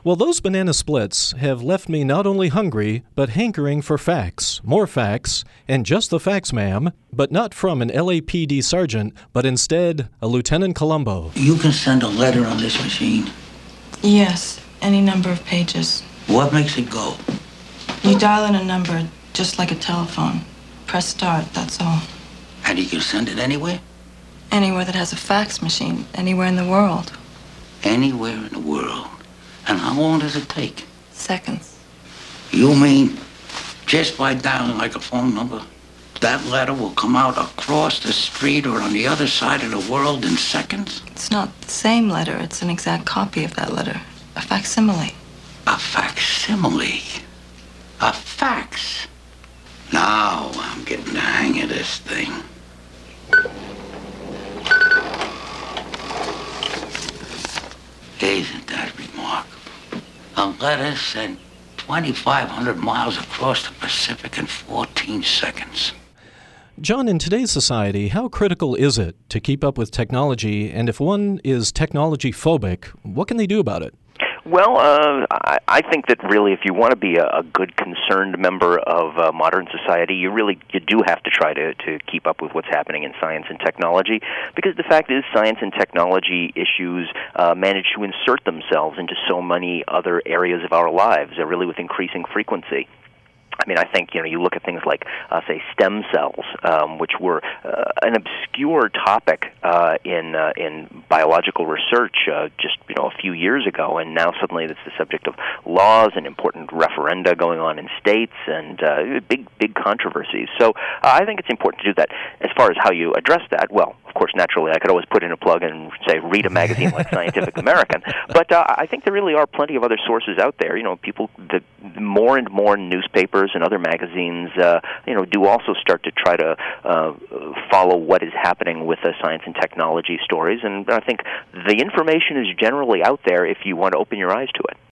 Well, those banana splits have left me not only hungry, but hankering for facts, more facts, and just the facts, ma'am, but not from an LAPD sergeant, but instead a Lieutenant Columbo. You can send a letter on this machine. Yes, any number of pages. What makes it go? You dial in a number, just like a telephone. Press start, that's all. And you can send it anywhere? Anywhere that has a fax machine, anywhere in the world. Anywhere in the world. And how long does it take? Seconds. You mean just by dialing like a phone number, that letter will come out across the street or on the other side of the world in seconds? It's not the same letter, it's an exact copy of that letter. A facsimile. A facsimile? A fax? Now I'm getting the hang of this thing. Isn't that remarkable? A letter sent 2,500 miles across the Pacific in 14 seconds. John, in today's society, how critical is it to keep up with technology, and if one is technology phobic, what can they do about it? Well, I think that really if you want to be a good, concerned member of modern society, you do have to try to keep up with what's happening in science and technology, because the fact is science and technology issues manage to insert themselves into so many other areas of our lives, really with increasing frequency. I mean, I think, you look at things like, say, stem cells, which were an obscure topic in biological research just, a few years ago, and now suddenly it's the subject of laws and important referenda going on in states and big controversies. So I think it's important to do that. As far as how you address that, well, of course, naturally, I could always put in a plug and say, read a magazine like Scientific American, but I think there really are plenty of other sources out there. People, more and more newspapers and other magazines, do also start to try to follow what is happening with the science and technology stories, and I think the information is generally out there if you want to open your eyes to it.